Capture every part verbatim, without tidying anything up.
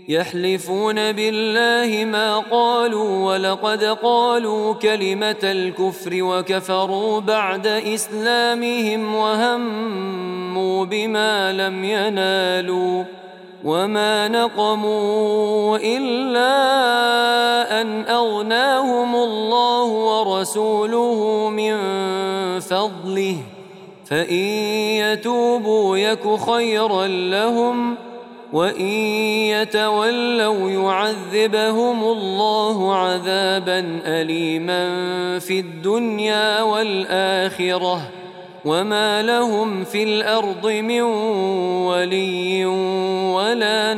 يحلفون بالله ما قالوا ولقد قالوا كلمة الكفر وكفروا بعد إسلامهم وهموا بما لم ينالوا وما نقموا إلا أن أغناهم الله ورسوله من فضله فإن يتوبوا يك خيرا لهم وإن يتولوا يعذبهم الله عذابا أليما في الدنيا والآخرة وما لهم في الأرض من ولي ولا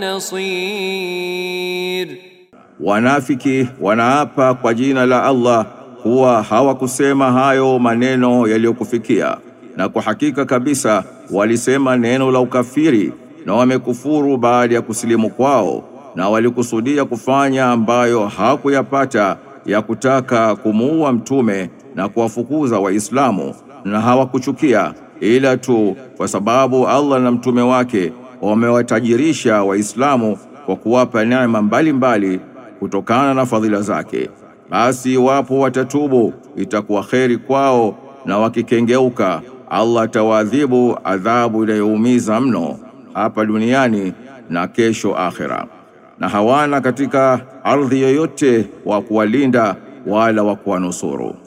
نصير. Wanafiki wanaapa kwa jina la Allah kuwa hawakusema hayo maneno yaliyokufikia, na kwa hakika kabisa walisema neno la ukafiri na wamekufuru baada ya kusilimu kwao, na walikusudia kufanya ambayo hakuyapata ya kutaka kumuua mtume na kuwafukuza Waislamu, na hawakuchukia ila tu kwa sababu Allah na mtume wake wamewatajirisha Waislamu kwa kuwapa neema mbalimbali kutokana na fadhila zake. Basi wapo watatubu itakuwa kheri kwao, na wakikengeuka Allah atawaadhibu adhabu inayoumiza mno hapa duniani na kesho akhera, na hawana katika ardhi yoyote wa kuwalinda wala wa kuwanusuru.